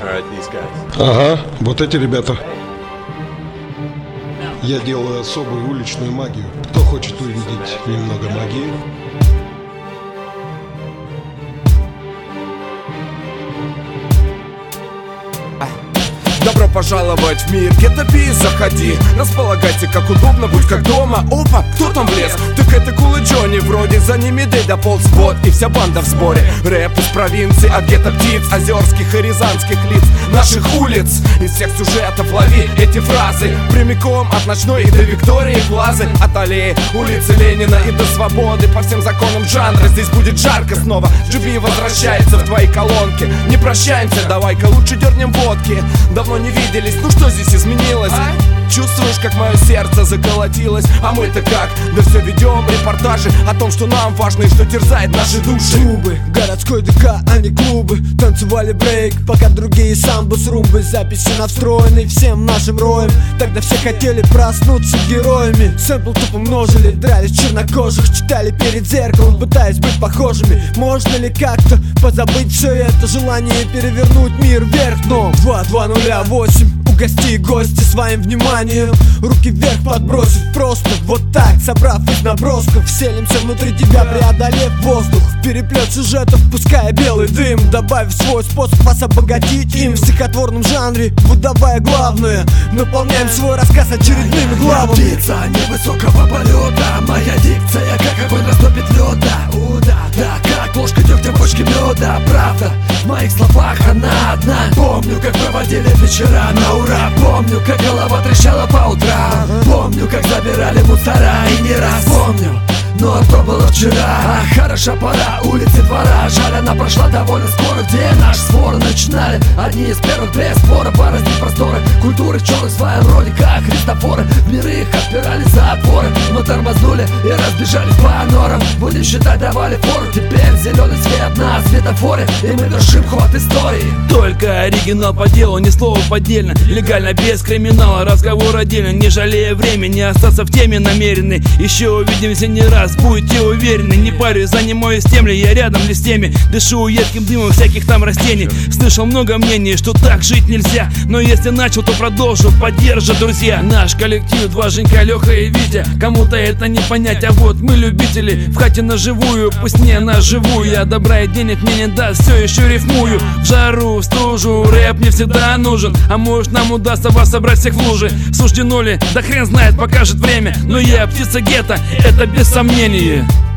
Ага, вот эти ребята. Я делаю особую уличную магию. Кто хочет увидеть немного магии? Добро пожаловать в мир Гетто-Би, заходи. Располагайся как удобно, будь как дома. Опа, кто там влез? Так это Кул и Джонни. Вроде за ними Дэй дополз бот и вся банда в сборе. Рэп из провинции, от гетто-птиц, озерских и рязанских лиц, наших улиц. Из всех сюжетов лови эти фразы прямиком от ночной и до Виктории Плазы. От аллеи улицы Ленина и до свободы. По всем законам жанра здесь будет жарко снова. Джуби возвращается в твои колонки. Не прощаемся, давай-ка лучше дернем водки. Давно не виделись, ну что здесь изменилось? Чувствуешь, как мое сердце заколотилось? А мы-то как? Да все ведем репортажи о том, что нам важно и что терзает наши души. Клубы, городской ДК, а не клубы. Танцевали брейк, пока другие самбо с румбой. Записи навстроены всем нашим роем. Тогда все хотели проснуться героями. Сэмпл тупо множили, дрались чернокожих. Читали перед зеркалом, пытаясь быть похожими. Можно ли как-то позабыть все это? Желание перевернуть мир вверх дном. 2208. Угости гости своим вниманием. Руки вверх подбросить просто вот так, собрав из набросков. Вселимся внутри тебя, преодолев воздух. Переплет сюжетов, пуская белый дым. Добавив свой способ вас обогатить им. В стихотворном жанре, выдавая главное. Наполняем свой рассказ очередными главами. Птица невысокого полета. Моя дикция, как огонь растопит лёда. Да, как ложка дегтя в бочке меда. Правда, в моих словах она одна. Помню, как проводили вечера на ура. Помню, как голова трещала по утрам. Помню, как забирали мусора. И не раз помню, но то было вчера. Хороша пора улицы двора. Жаль, она прошла довольно скоро. Где наши споры начинали? Одни из первых без спора. Пораздить просторы культуры черных в своем роде, как Христофоры. В миры их отпирали за отворы. Мы тормознули и разбежались по норам. Будем считать, давали фору. Теперь зеленый свет на светофоре. И мы вершим ход истории. Только оригинал по делу, ни слова поддельно. Легально, без криминала, разговор отдельно. Не жалея времени, остаться в теме намерены. Еще увидимся не раз, будьте уверены. Не парюсь, занимаюсь тем ли, я рядом ли с теми. Дышу едким дымом всяких там растений. Слышал много мнений, что так жить нельзя. Но если начал, то продолжу, поддержат друзья. Наш коллектив, два Женька, Леха и Витя. Кому-то это не понять, а вот мы любители. В хате на живую, пусть не на живую. Я добра и денег мне не даст, все еще рифмую. В жару, в стужу, рэп не всегда нужен. А может нам удастся вас собрать всех в луже. Суждено ли? Да хрен знает, покажет время. Но я птица гетто, это без сомнения.